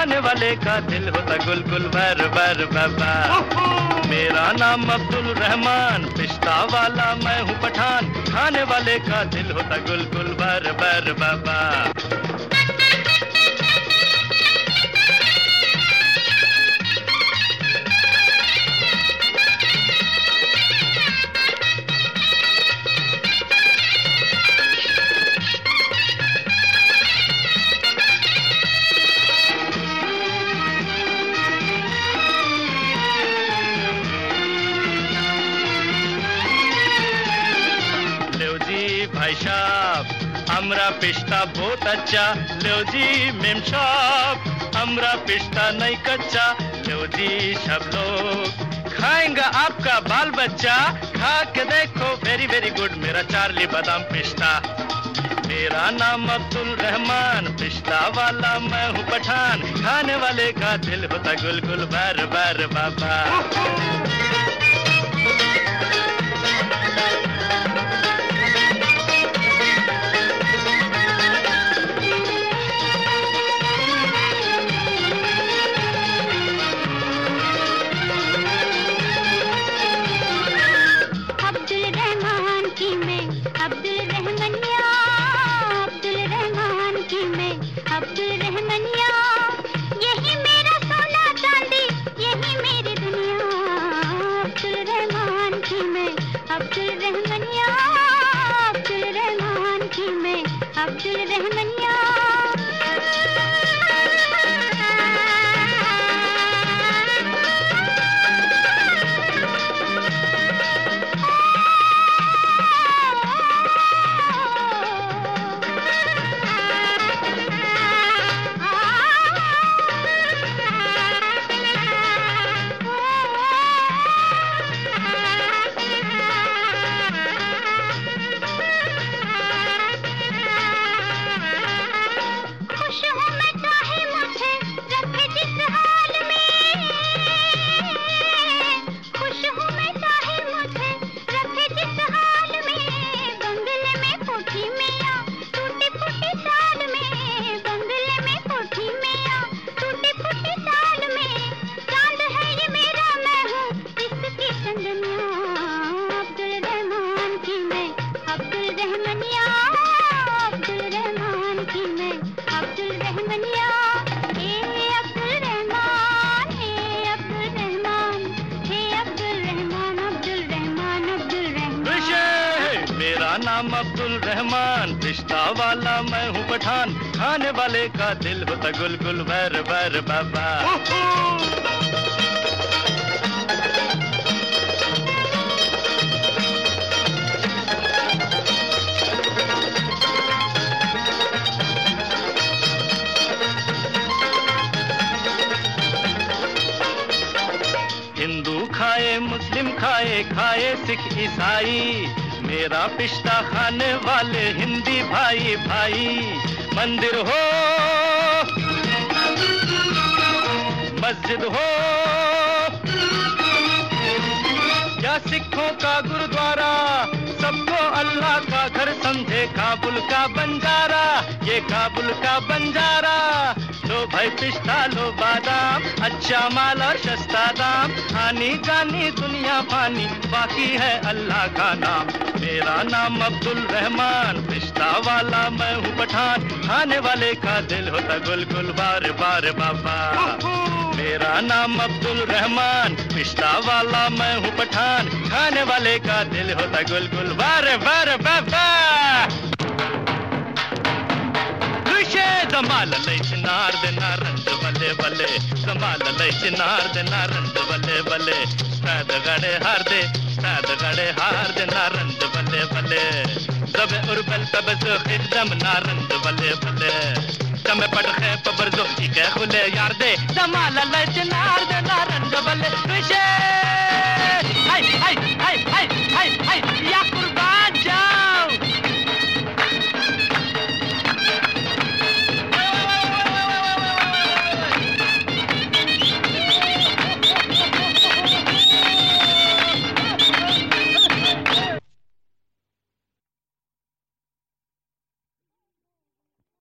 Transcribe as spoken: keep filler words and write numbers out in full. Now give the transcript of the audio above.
खाने वाले का दिल होता गुलगुल वर वर बाबा। मेरा नाम अब्दुल रहमान, पिस्ता वाला मैं हूँ पठान, खाने वाले का दिल होता गुलगुल वर वर बाबा। भाई साहब अमरा पिस्ता बहुत अच्छा, लो जी मेम साहब अमरा पिस्ता नहीं कच्चा, लो जी सब लोग खाएंगा आपका बाल बच्चा, खा के देखो वेरी वेरी गुड मेरा चार्ली बादाम पिस्ता। मेरा नाम अब्दुल रहमान, पिस्ता वाला मैं हूँ पठान, खाने वाले का दिल होता गुलगुल बर बर बाबा। नाम अब्दुल रहमान, पिस्ता वाला मैं हूँ पठान, खाने वाले का दिल होता गुलगुल वर वर बाबा। हिंदू खाए मुस्लिम खाए, खाए सिख ईसाई, मेरा पिस्ता खाने वाले हिंदी भाई भाई। मंदिर हो मस्जिद हो या सिखों का गुरुद्वारा, सबको अल्लाह का घर समझे काबुल का बंजारा, ये काबुल का बंजारा। लो भाई पिस्ता लो बादाम, अच्छा माल और सस्ता दाम, आनी जानी दुनिया फानी, बाकी है अल्लाह का नाम। मेरा नाम अब्दुल रहमान, पिस्ता वाला मैं हूँ पठान, खाने वाले का दिल होता गुलगुल बार बार बाबा। मेरा नाम अब्दुल रहमान, पिस्ता वाला मैं हूँ पठान, खाने वाले का दिल होता गुलगुल बार बार बाबा। Zamal lay chinar de narand bale bale, zamal lay chinar de narand bale bale, sad gade har de, sad gade har de narand bale bale, zabe urbal tabz khidam narand bale bale, kame pad khe pabar zo ki ke khule yar de, zamal lay chinar de narand bale,